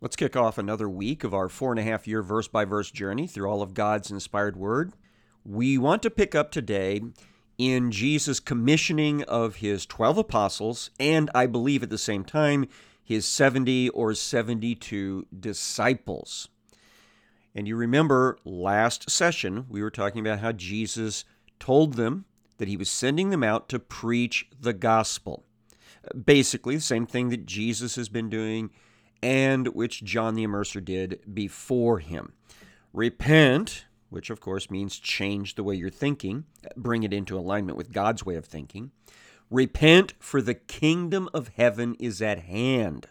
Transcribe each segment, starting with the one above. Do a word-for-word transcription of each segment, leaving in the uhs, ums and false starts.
Let's kick off another week of our four and a half year verse by verse journey through all of God's inspired word. We want to pick up today in Jesus' commissioning of his twelve apostles and, I believe at the same time, his seventy or seventy-two disciples. And you remember last session, we were talking about how Jesus told them that he was sending them out to preach the gospel. Basically, the same thing that Jesus has been doing and which John the Immerser did before him. Repent, which of course means change the way you're thinking, bring it into alignment with God's way of thinking. Repent, for the kingdom of heaven is at hand.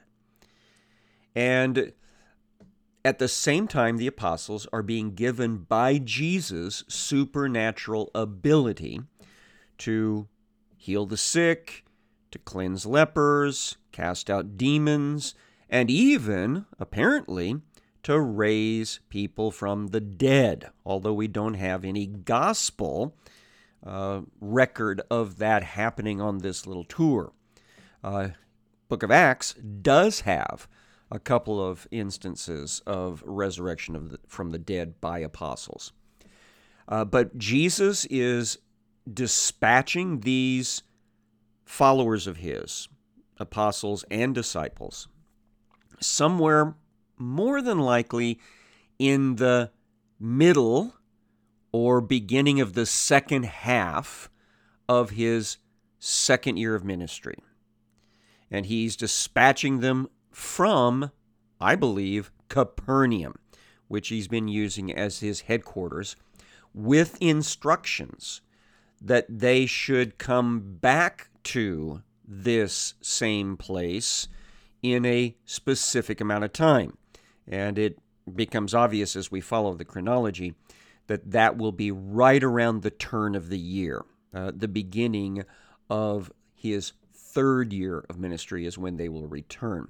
And at the same time, the apostles are being given by Jesus supernatural ability to heal the sick, to cleanse lepers, cast out demons, and even, apparently, to raise people from the dead, although we don't have any gospel uh, record of that happening on this little tour. Uh, Book of Acts does have a couple of instances of resurrection of the, from the dead by apostles. Uh, but Jesus is dispatching these followers of his, apostles and disciples, somewhere more than likely in the middle or beginning of the second half of his second year of ministry. And he's dispatching them from, I believe, Capernaum, which he's been using as his headquarters, with instructions that they should come back to this same place in a specific amount of time. And it becomes obvious as we follow the chronology that that will be right around the turn of the year. Uh, the beginning of his third year of ministry is when they will return.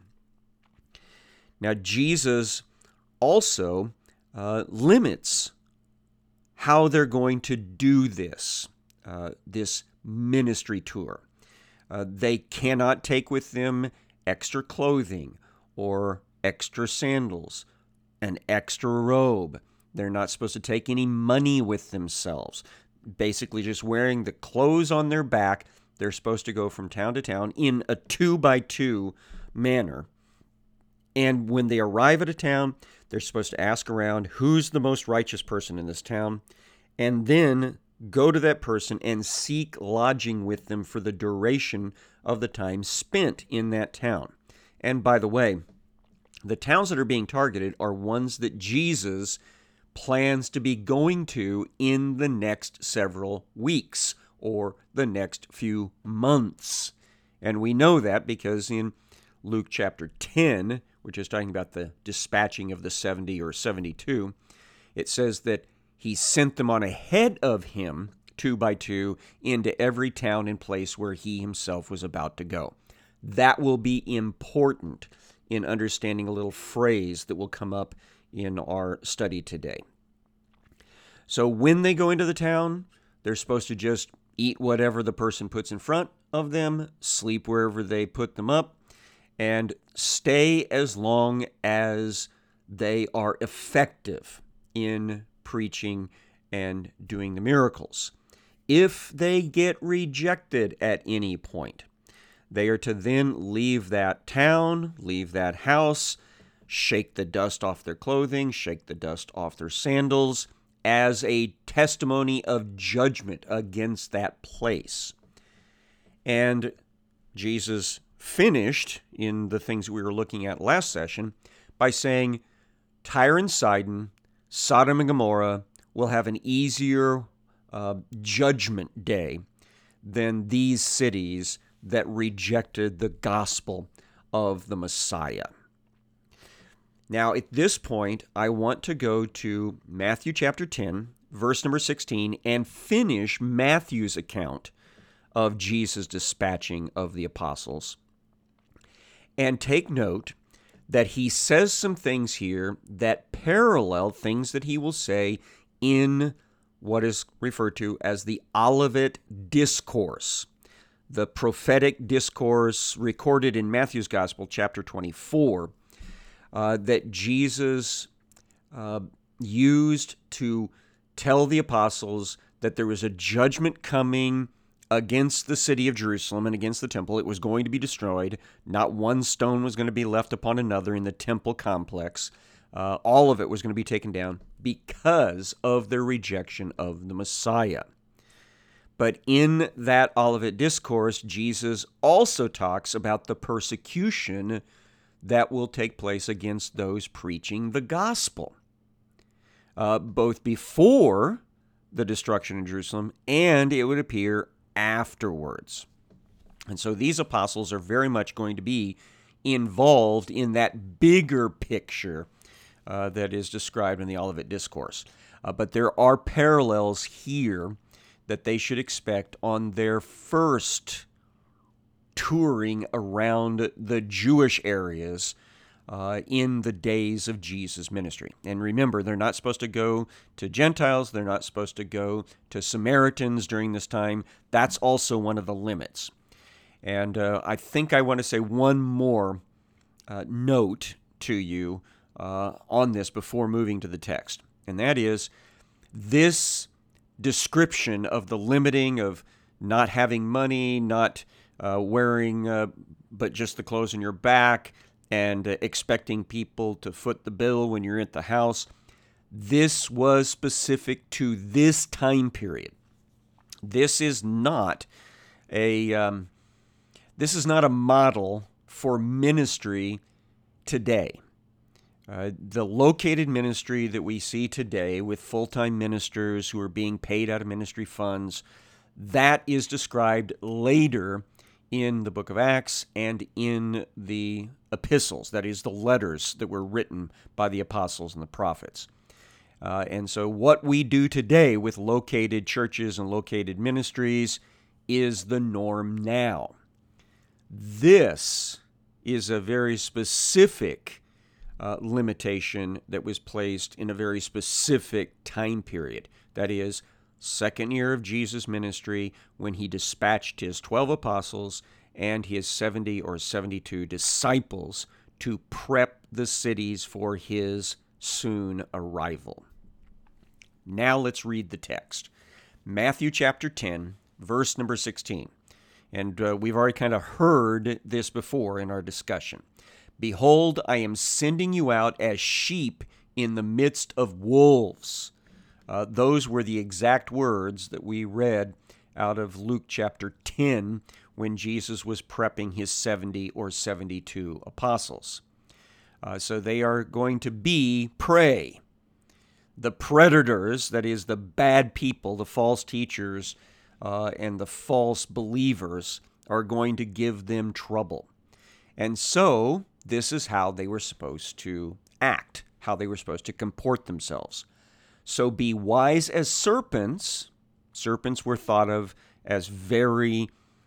Now, Jesus also uh, limits how they're going to do this, uh, this ministry tour. Uh, they cannot take with them extra clothing or extra sandals, an extra robe. They're not supposed to take any money with themselves. Basically just wearing the clothes on their back, they're supposed to go from town to town in a two-by-two manner. And when they arrive at a town, they're supposed to ask around who's the most righteous person in this town, and then go to that person and seek lodging with them for the duration of the time spent in that town. And by the way, the towns that are being targeted are ones that Jesus plans to be going to in the next several weeks or the next few months. And we know that because in Luke chapter ten, which is talking about the dispatching of the seventy or seventy-two, it says that he sent them on ahead of him, two by two, into every town and place where he himself was about to go. That will be important in understanding a little phrase that will come up in our study today. So when they go into the town, they're supposed to just eat whatever the person puts in front of them, sleep wherever they put them up, and stay as long as they are effective in preaching and doing the miracles. If they get rejected at any point, they are to then leave that town, leave that house, shake the dust off their clothing, shake the dust off their sandals, as a testimony of judgment against that place. And Jesus finished in the things we were looking at last session by saying, Tyre and Sidon, Sodom and Gomorrah will have an easier uh, judgment day than these cities that rejected the gospel of the Messiah. Now, at this point, I want to go to Matthew chapter ten, verse number sixteen, and finish Matthew's account of Jesus' dispatching of the apostles. And take note that he says some things here that parallel things that he will say in what is referred to as the Olivet Discourse, the prophetic discourse recorded in Matthew's Gospel, chapter twenty-four. uh, that Jesus uh, used to tell the apostles that there was a judgment coming against the city of Jerusalem and against the temple. It was going to be destroyed. Not one stone was going to be left upon another in the temple complex. Uh, all of it was going to be taken down because of their rejection of the Messiah. But in that Olivet Discourse, Jesus also talks about the persecution that will take place against those preaching the gospel, uh, both before the destruction of Jerusalem and, it would appear, afterwards. And so these apostles are very much going to be involved in that bigger picture uh, that is described in the Olivet Discourse. Uh, but there are parallels here that they should expect on their first touring around the Jewish areas uh, in the days of Jesus' ministry. And remember, they're not supposed to go to Gentiles. They're not supposed to go to Samaritans during this time. That's also one of the limits. And uh, I think I want to say one more uh, note to you uh, on this before moving to the text. And that is this description of the limiting of not having money, not uh, wearing uh, but just the clothes on your back, and uh, expecting people to foot the bill when you're at the house. This was specific to this time period. This is not a um, this is not a model for ministry today. Uh, the located ministry that we see today with full-time ministers who are being paid out of ministry funds, that is described later in the book of Acts and in the epistles, that is, the letters that were written by the apostles and the prophets. Uh, and so what we do today with located churches and located ministries is the norm now. This is a very specific Uh, limitation that was placed in a very specific time period. That is, second year of Jesus' ministry, when he dispatched his twelve apostles and his seventy or seventy-two disciples to prep the cities for his soon arrival. Now let's read the text. Matthew chapter ten, verse number sixteen. And uh, we've already kind of heard this before in our discussion. Behold, I am sending you out as sheep in the midst of wolves. Uh, those were the exact words that we read out of Luke chapter ten when Jesus was prepping his seventy or seventy-two apostles. Uh, so they are going to be prey. The predators, that is, the bad people, the false teachers, uh, and the false believers are going to give them trouble. And so this is how they were supposed to act, how they were supposed to comport themselves. So be wise as serpents. Serpents were thought of as very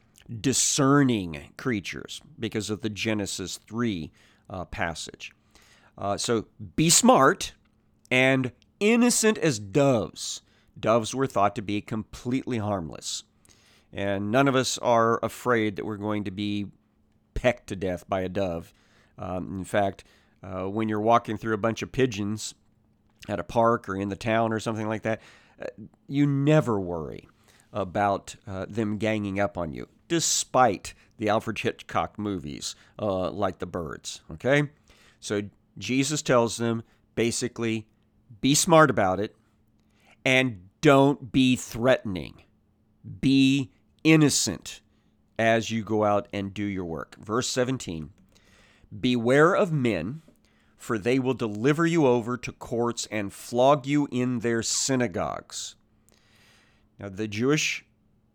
discerning creatures because of the Genesis three uh, passage. Uh, so be smart and innocent as doves. Doves were thought to be completely harmless. And none of us are afraid that we're going to be pecked to death by a dove. Um, in fact, uh, when you're walking through a bunch of pigeons at a park or in the town or something like that, uh, you never worry about uh, them ganging up on you, despite the Alfred Hitchcock movies uh, like The Birds, okay? So Jesus tells them, basically, be smart about it and don't be threatening. Be innocent as you go out and do your work. Verse seventeen, beware of men, for they will deliver you over to courts and flog you in their synagogues. Now, the Jewish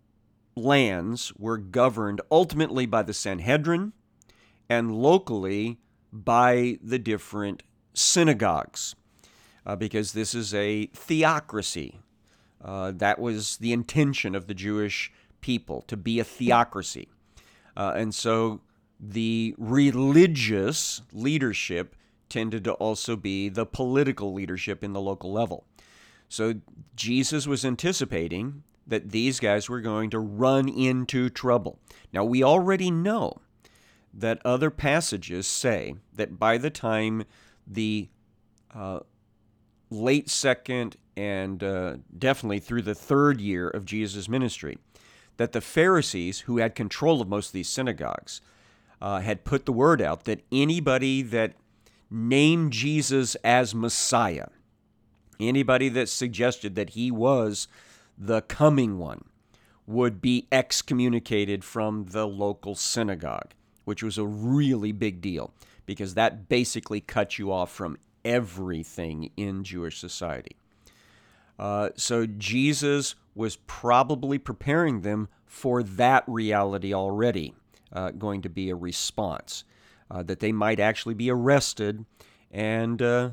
lands were governed ultimately by the Sanhedrin and locally by the different synagogues, uh, because this is a theocracy. Uh, that was the intention of the Jewish people, to be a theocracy. Uh, and so the religious leadership tended to also be the political leadership in the local level. So Jesus was anticipating that these guys were going to run into trouble. Now, we already know that other passages say that by the time the uh, late second and uh, definitely through the third year of Jesus' ministry, that the Pharisees, who had control of most of these synagogues, uh, had put the word out that anybody that named Jesus as Messiah, anybody that suggested that he was the coming one, would be excommunicated from the local synagogue, which was a really big deal because that basically cut you off from everything in Jewish society. Uh, so Jesus was probably preparing them for that reality already, uh, going to be a response, uh, that they might actually be arrested and uh,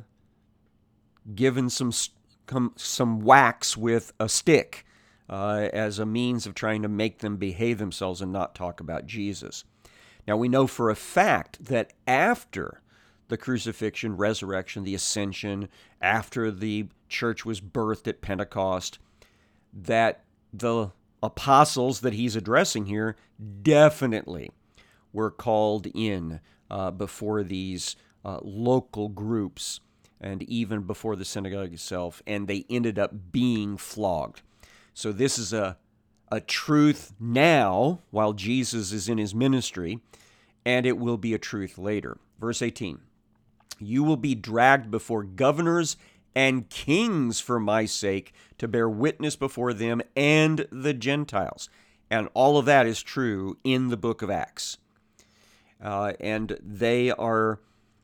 given some some whacks with a stick uh, as a means of trying to make them behave themselves and not talk about Jesus. Now, we know for a fact that after the crucifixion, resurrection, the ascension, after the church was birthed at Pentecost, that the apostles that he's addressing here definitely were called in uh, before these uh, local groups and even before the synagogue itself, and they ended up being flogged. So this is a, a truth now while Jesus is in his ministry, and it will be a truth later. Verse eighteen, you will be dragged before governors and kings for my sake to bear witness before them and the Gentiles. And all of that is true in the book of Acts. Uh, and they are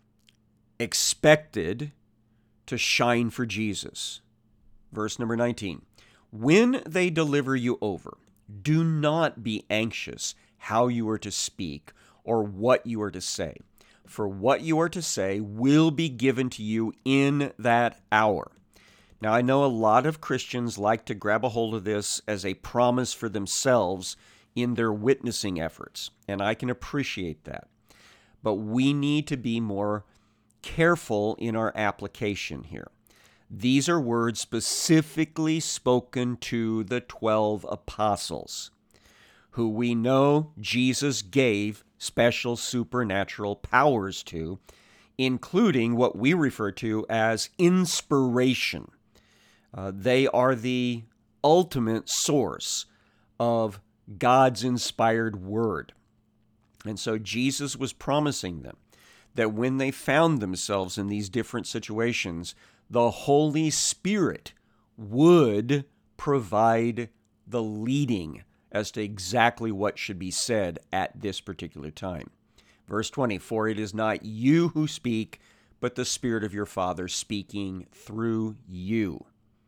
expected to shine for Jesus. Verse number nineteen, when they deliver you over, do not be anxious how you are to speak or what you are to say. For what you are to say will be given to you in that hour. Now, I know a lot of Christians like to grab a hold of this as a promise for themselves in their witnessing efforts, and I can appreciate that. But we need to be more careful in our application here. These are words specifically spoken to the twelve apostles, who we know Jesus gave special supernatural powers to, including what we refer to as inspiration. Uh, they are the ultimate source of God's inspired word. And so Jesus was promising them that when they found themselves in these different situations, the Holy Spirit would provide the leading as to exactly what should be said at this particular time. Verse twenty, for it is not you who speak, but the Spirit of your Father speaking through you.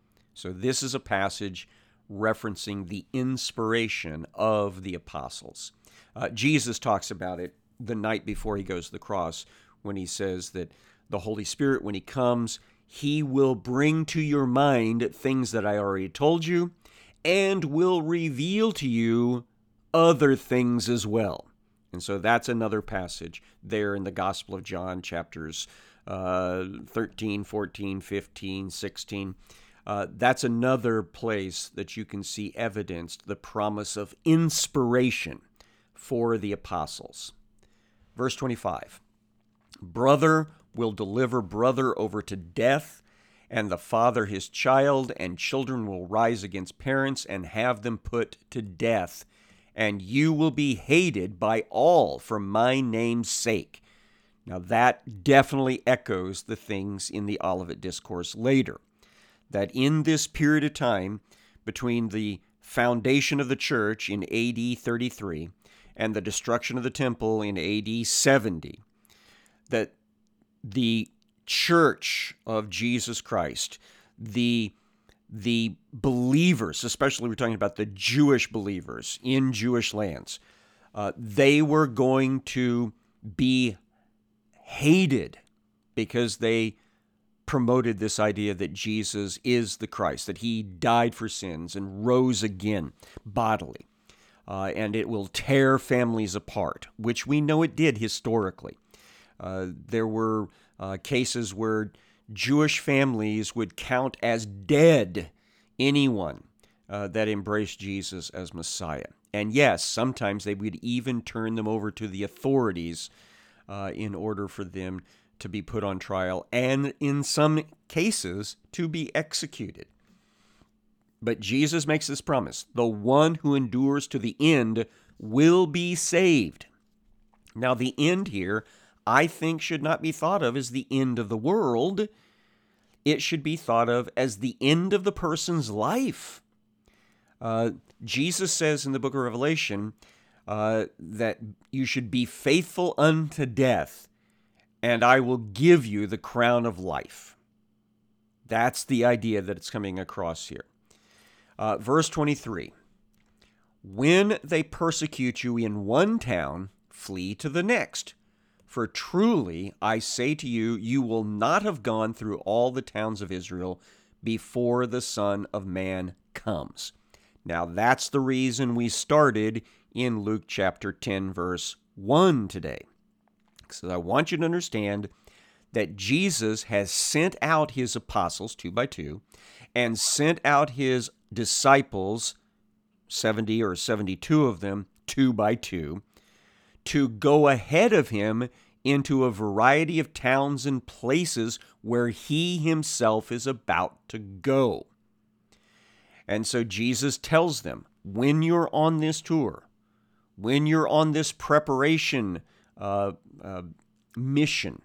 So this is a passage referencing the inspiration of the apostles. Uh, Jesus talks about it the night before he goes to the cross when he says that the Holy Spirit, when he comes, he will bring to your mind things that I already told you, and will reveal to you other things as well. And so that's another passage there in the Gospel of John, chapters uh, thirteen, fourteen, fifteen, sixteen. Uh, that's another place that you can see evidenced the promise of inspiration for the apostles. Verse twenty-five, brother will deliver brother over to death, and the father his child, and children will rise against parents and have them put to death. And you will be hated by all for my name's sake. Now that definitely echoes the things in the Olivet Discourse later. That in this period of time between the foundation of the church in A D thirty-three and the destruction of the temple in A D seventy, that the church of Jesus Christ, the the believers, especially we're talking about the Jewish believers in Jewish lands, uh, they were going to be hated because they promoted this idea that Jesus is the Christ, that he died for sins and rose again bodily. Uh, and it will tear families apart, which we know it did historically. Uh, there were uh, cases where Jewish families would count as dead anyone uh, that embraced Jesus as Messiah. And yes, sometimes they would even turn them over to the authorities uh, in order for them to be put on trial, and in some cases, to be executed. But Jesus makes this promise: the one who endures to the end will be saved. Now, the end here, I think, should not be thought of as the end of the world. It should be thought of as the end of the person's life. Uh, Jesus says in the book of Revelation uh, that you should be faithful unto death, and I will give you the crown of life. That's the idea that it's coming across here. Uh, verse twenty-three, when they persecute you in one town, flee to the next. For truly, I say to you, you will not have gone through all the towns of Israel before the Son of Man comes. Now, that's the reason we started in Luke chapter ten, verse one today. So I want you to understand that Jesus has sent out his apostles, two by two, and sent out his disciples, seventy or seventy-two of them, two by two, to go ahead of him into a variety of towns and places where he himself is about to go. And so Jesus tells them, when you're on this tour, when you're on this preparation uh, uh, mission,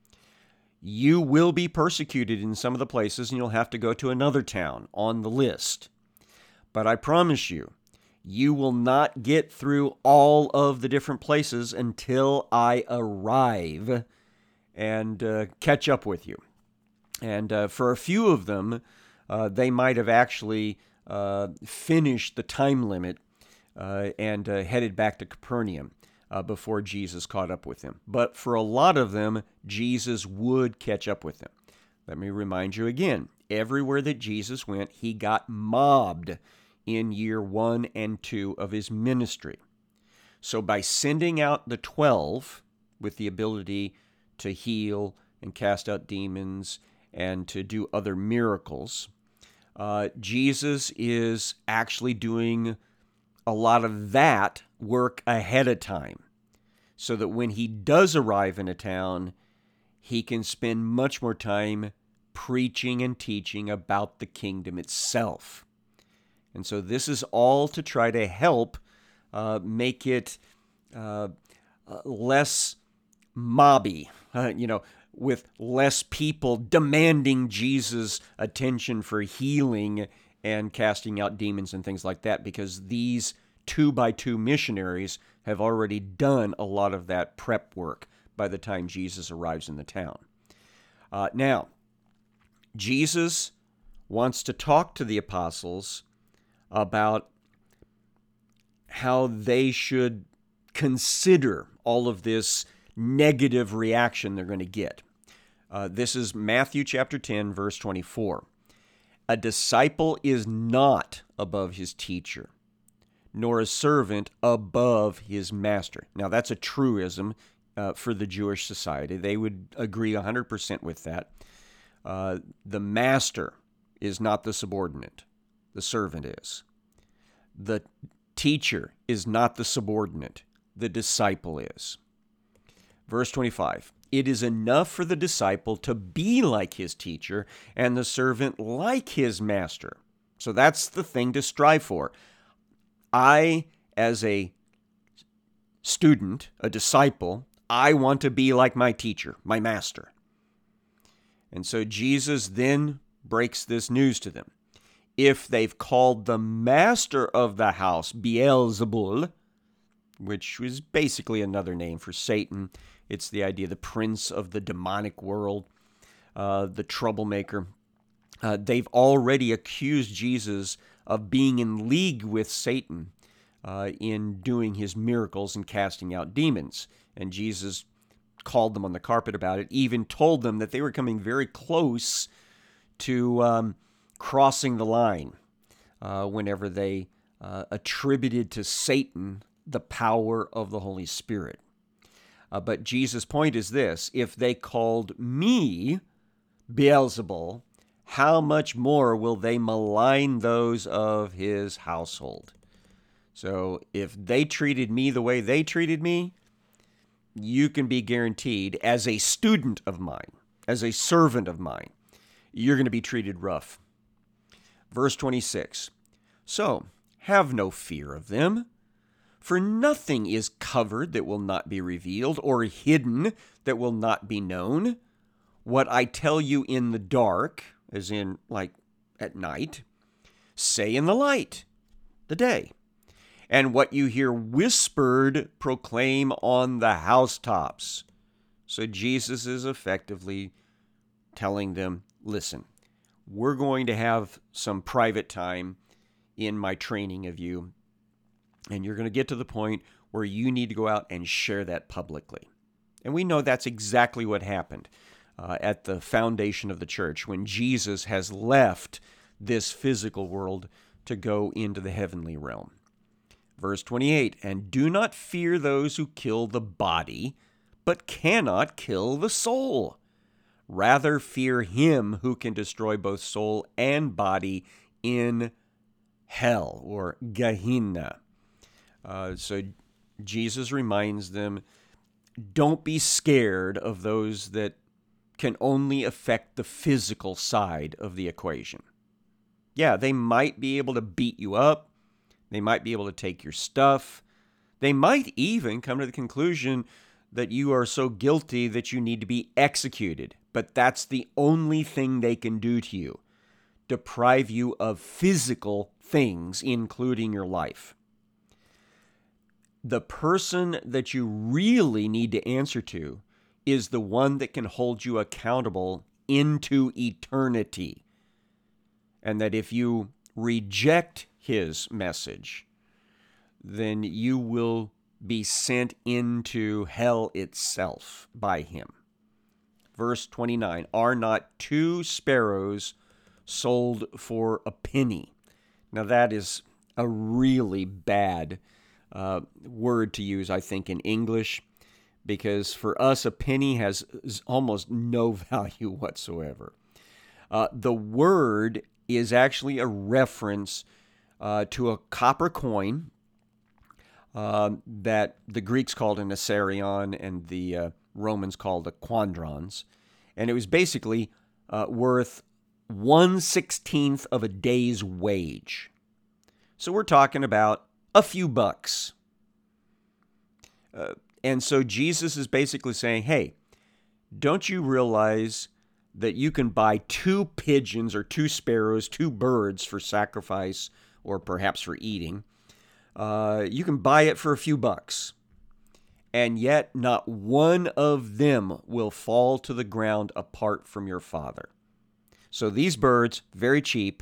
you will be persecuted in some of the places, and you'll have to go to another town on the list. But I promise you, you will not get through all of the different places until I arrive and uh, catch up with you. And uh, for a few of them, uh, they might have actually uh, finished the time limit uh, and uh, headed back to Capernaum uh, before Jesus caught up with them. But for a lot of them, Jesus would catch up with them. Let me remind you again, everywhere that Jesus went, he got mobbed in year one and two of his ministry. So by sending out the twelve with the ability to heal and cast out demons and to do other miracles, uh, Jesus is actually doing a lot of that work ahead of time, so that when he does arrive in a town, he can spend much more time preaching and teaching about the kingdom itself. And so this is all to try to help uh, make it uh, uh, less mobby, uh, you know, with less people demanding Jesus' attention for healing and casting out demons and things like that, because these two by two missionaries have already done a lot of that prep work by the time Jesus arrives in the town. Uh, now, Jesus wants to talk to the apostles about how they should consider all of this negative reaction they're going to get. Uh, this is Matthew chapter ten, verse twenty-four. A disciple is not above his teacher, nor a servant above his master. Now, that's a truism uh, for the Jewish society. They would agree one hundred percent with that. Uh, the master is not the subordinate. The servant is. The teacher is not the subordinate. The disciple is. Verse twenty-five, it is enough for the disciple to be like his teacher and the servant like his master. So that's the thing to strive for. I, as a student, a disciple, I want to be like my teacher, my master. And so Jesus then breaks this news to them. If they've called the master of the house Beelzebul, which was basically another name for Satan, it's the idea, the prince of the demonic world, uh, the troublemaker, uh, they've already accused Jesus of being in league with Satan uh, in doing his miracles and casting out demons. And Jesus called them on the carpet about it, even told them that they were coming very close to um, crossing the line uh, whenever they uh, attributed to Satan the power of the Holy Spirit. Uh, but Jesus' point is this: if they called me Beelzebul, how much more will they malign those of his household? So if they treated me the way they treated me, you can be guaranteed, as a student of mine, as a servant of mine, you're going to be treated rough. Verse twenty-six, so have no fear of them, for nothing is covered that will not be revealed, or hidden that will not be known. What I tell you in the dark, as in like at night, say in the light, the day. And what you hear whispered, proclaim on the housetops. So Jesus is effectively telling them, listen, we're going to have some private time in my training of you, and you're going to get to the point where you need to go out and share that publicly. And we know that's exactly what happened uh, at the foundation of the church, when Jesus has left this physical world to go into the heavenly realm. Verse twenty-eight, and do not fear those who kill the body, but cannot kill the soul. Rather fear him who can destroy both soul and body in hell, or Gehenna. Uh, so Jesus reminds them, don't be scared of those that can only affect the physical side of the equation. Yeah, they might be able to beat you up. They might be able to take your stuff. They might even come to the conclusion that you are so guilty that you need to be executed. But that's the only thing they can do to you, deprive you of physical things, including your life. The person that you really need to answer to is the one that can hold you accountable into eternity. And that if you reject his message, then you will be sent into hell itself by him. Verse twenty-nine, are not two sparrows sold for a penny? Now that is a really bad uh, word to use, I think, in English, because for us a penny has almost no value whatsoever. Uh, the word is actually a reference uh, to a copper coin uh, that the Greeks called an assarion and the uh, Romans called a quadrans. And it was basically uh, worth one sixteenth of a day's wage. So we're talking about a few bucks. Uh, and so Jesus is basically saying, hey, don't you realize that you can buy two pigeons or two sparrows, two birds for sacrifice or perhaps for eating? Uh, you can buy it for a few bucks. And yet not one of them will fall to the ground apart from your Father. So these birds, very cheap.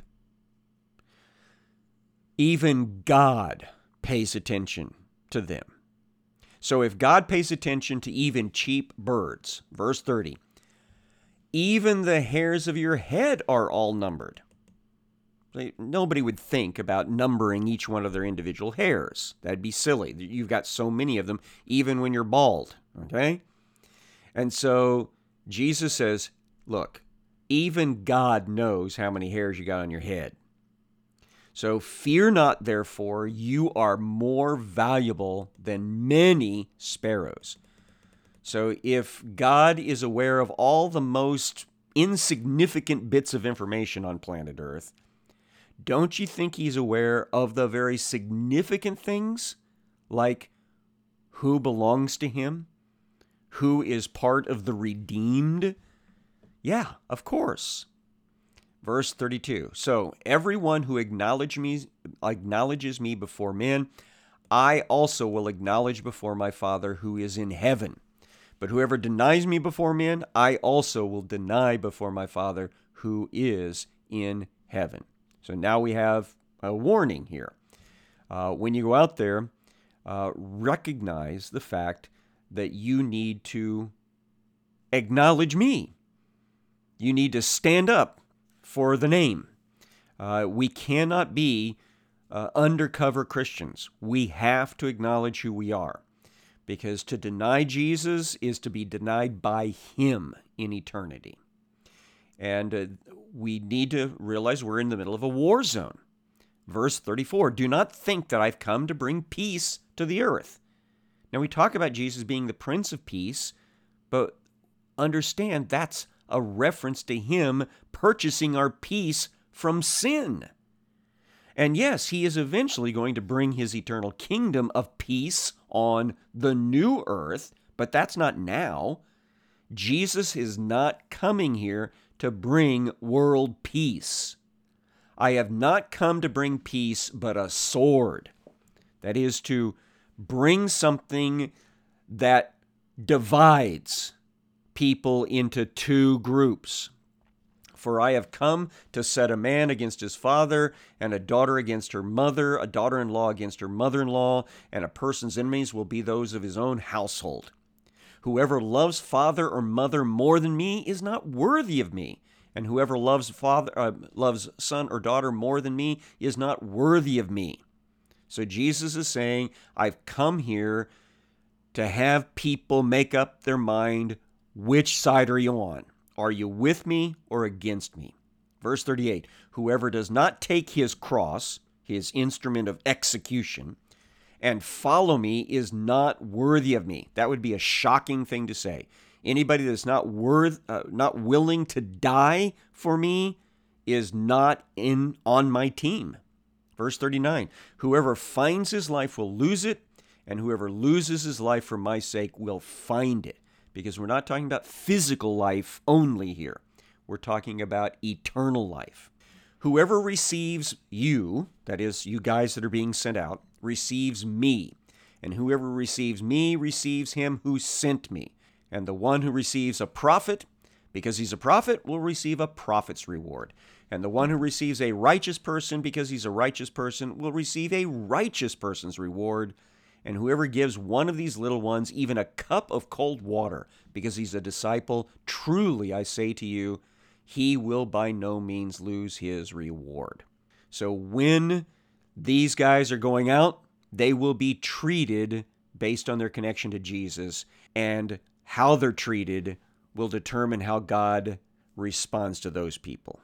Even God pays attention to them. So if God pays attention to even cheap birds, verse thirty, even the hairs of your head are all numbered. Nobody would think about numbering each one of their individual hairs. That'd be silly. You've got so many of them, even when you're bald, okay? And so Jesus says, look, even God knows how many hairs you got on your head. So fear not, therefore, you are more valuable than many sparrows. So if God is aware of all the most insignificant bits of information on planet Earth, don't you think he's aware of the very significant things, like who belongs to him, who is part of the redeemed? Yeah, of course. Verse thirty-two, so everyone who acknowledge me, acknowledges me before men, I also will acknowledge before my Father who is in heaven. But whoever denies me before men, I also will deny before my Father who is in heaven. So now we have a warning here. Uh, when you go out there, uh, recognize the fact that you need to acknowledge me. You need to stand up for the name. Uh, we cannot be uh, undercover Christians. We have to acknowledge who we are, because to deny Jesus is to be denied by him in eternity. And uh, we need to realize we're in the middle of a war zone. Verse thirty-four, do not think that I've come to bring peace to the earth. Now we talk about Jesus being the Prince of Peace, but understand that's a reference to him purchasing our peace from sin. And yes, he is eventually going to bring his eternal kingdom of peace on the new earth, but that's not now. Jesus is not coming here to bring world peace. I have not come to bring peace, but a sword. That is to bring something that divides people into two groups. For I have come to set a man against his father, and a daughter against her mother, a daughter-in-law against her mother-in-law, and a person's enemies will be those of his own household. Whoever loves father or mother more than me is not worthy of me, and whoever loves father, uh, loves son or daughter more than me is not worthy of me. So Jesus is saying, I've come here to have people make up their mind, which side are you on? Are you with me or against me? Verse thirty-eight, whoever does not take his cross, his instrument of execution, and follow me is not worthy of me. That would be a shocking thing to say. Anybody that's not worth, uh, not willing to die for me is not in on my team. Verse thirty-nine, whoever finds his life will lose it, and whoever loses his life for my sake will find it. Because we're not talking about physical life only here. We're talking about eternal life. Whoever receives you, that is, you guys that are being sent out, receives me. And whoever receives me receives him who sent me. And the one who receives a prophet, because he's a prophet, will receive a prophet's reward. And the one who receives a righteous person, because he's a righteous person, will receive a righteous person's reward. And whoever gives one of these little ones even a cup of cold water, because he's a disciple, truly I say to you, he will by no means lose his reward. So when these guys are going out, they will be treated based on their connection to Jesus, and how they're treated will determine how God responds to those people.